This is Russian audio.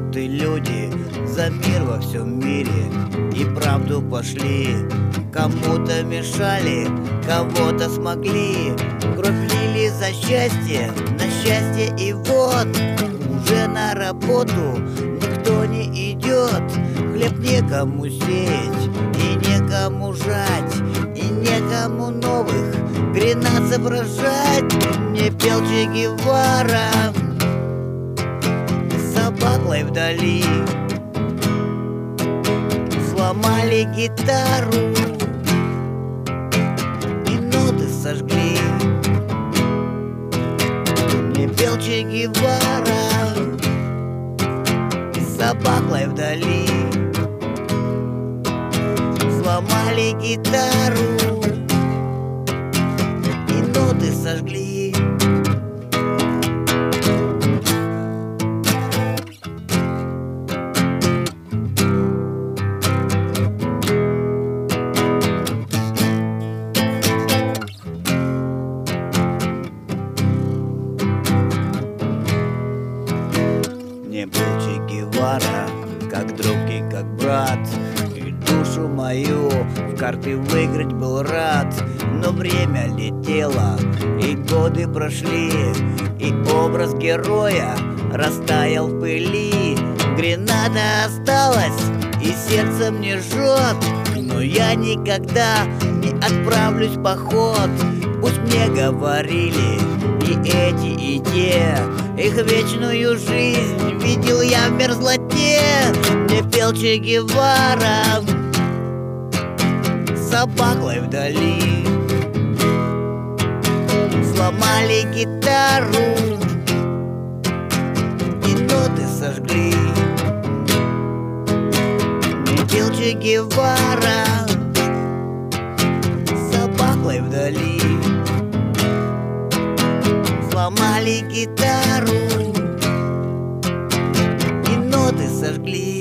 Идиоты люди за мир во всем мире и правду пошли. Кому-то мешали, кого-то смогли. Кровь лили за счастье, на счастье, и вот уже на работу никто не идет. Хлеб некому сеять и некому жать, и некому новых гренад соображать. Мне пел Че Гевара за баклой вдали. Сломали гитару и ноты сожгли. Мне пел Че Гевара за баклой вдали. Сломали гитару и ноты сожгли. Мне был Че Гевара как друг и как брат, и душу мою в карты выиграть был рад. Но время летело, и годы прошли, и образ героя растаял в пыли. Гренада осталась, и сердце мне жжет, но я никогда не отправлюсь в поход. Пусть мне говорили и эти, и те, их вечную жизнь видел я в мерзлоте. Мне пел Че Гевара за баклой вдали. Сломали гитару и ноты сожгли. Мне пел Че Гевара за баклой вдали. Сломали гитару и ноты сожгли.